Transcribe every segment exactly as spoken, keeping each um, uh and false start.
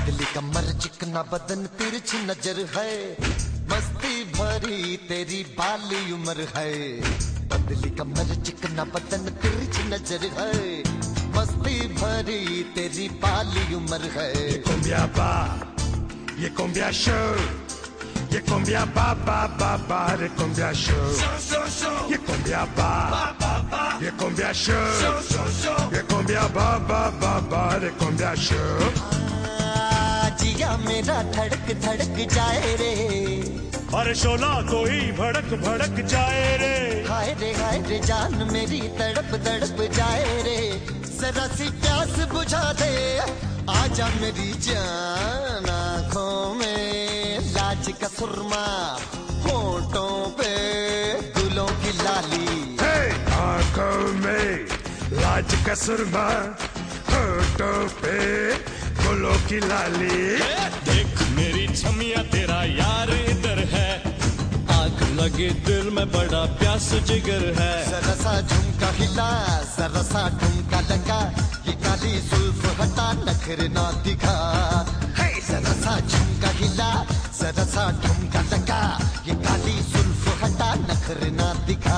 पतली कमर चिकना बदन तिरछी नजर है, मस्ती भरी तेरी बाली उम्र है। पतली कमर चिकना बदन तिरछी नजर है, मस्ती भरी तेरी बाली उम्र है। ये cumbia ba, ये cumbia show, ये cumbia ba ba ba ba, ये cumbia show, ये cumbia ba, ये cumbia show, ये cumbia ba ba ba ba, ये cumbia show। जिया मेरा धड़क धड़क जाए रे, अरे शोला कोई भड़क भड़क जाए रे। हाय रे हाय रे जान मेरी तड़प तड़प जाए रे, जरा सी प्यास बुझा दे आजा मेरी जान। आँखों में लाज का सुरमा, होठों पे गुलों की लाली। hey! आँखों में लाज का सुरमा, होठों पे गुलों की लाली। देख मेरी छमिया तेरा यार इधर है, आग लगे दिल में बड़ा प्यास जिगर है। जरा सा झुमका हिला, जरा सा ठुमका लगा, ये काली जुल्फ हटा नखरे ना दिखा। हे जरा सा झुमका हिला, जरा सा ठुमका लगा, ये काली जुल्फ हटा नखरे ना दिखा।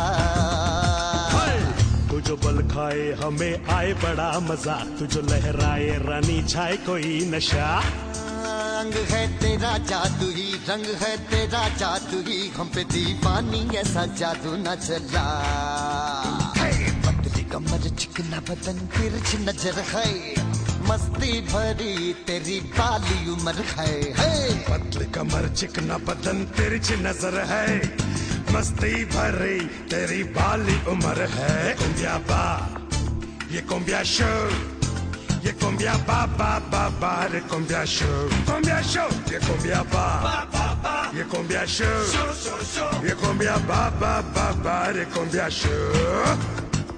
तू जो बल खाए हमें आए बड़ा मजा, तू जो लहराए रानी छाए कोई नशा। रंग है तेरा जादू ही, रंग है तेरा जादू ही, हम पे दीवानी ऐसा जादू न चला। पतली कमर चिकना बदन तिरछी नजर है, मस्ती भरी तेरी बाली उम्र है। पतली कमर चिकना बदन तिरछी नजर है, मस्ती भरी तेरी बाली उम्र है। cumbia ba, ये cumbia show, ये cumbia ba ba ba ba, ये cumbia show, cumbia show, ये cumbia ba, ये cumbia show, ये cumbia ba ba ba ba, ये cumbia show।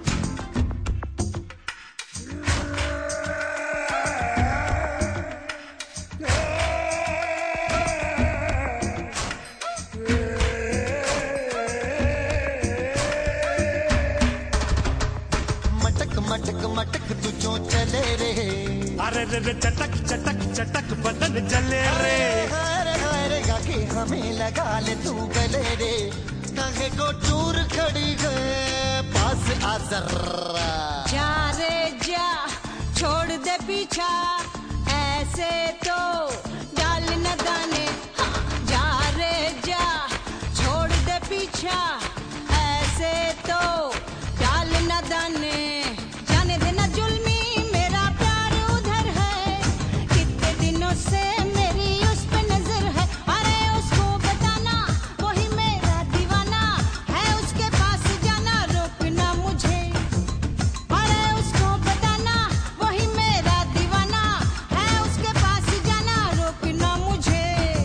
मटक मटक तू जो चले रे, अरे रे रे चटक चटक चटक बदन चले रे। हारे हारे गाके हमें लगा ले तू गले रे, काहे को दूर खड़ी है पास आ जरा। जा रे जा छोड़ दे पीछा, ऐसे तो डाल न दाने। हाँ, जा रे जा छोड़ दे पीछा, ऐसे तो डाल न दाने। जाने देना जुल्मी मेरा प्यार उधर है, कितने दिनों से मेरी उस पे नजर है। अरे उसको बताना वही मेरा दीवाना है, उसके पास जाना रोकना मुझे। अरे उसको बताना वही मेरा दीवाना है, उसके पास जाना रोकना मुझे।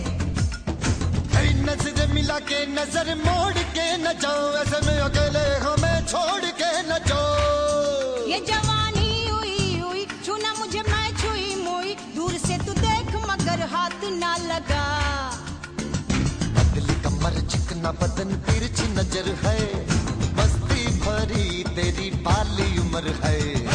नजर मिला के नजर मोड़ के न जाओ, ऐसे में अकेले हमें छोड़ के न जाओ। ये जवानी हुई हुई, छूना मुझे मैं छुई मुई, दूर से तू देख मगर हाथ ना लगा। पतली कमर चिकना बदन तिरछी नजर है, मस्ती भरी तेरी बाली उम्र है।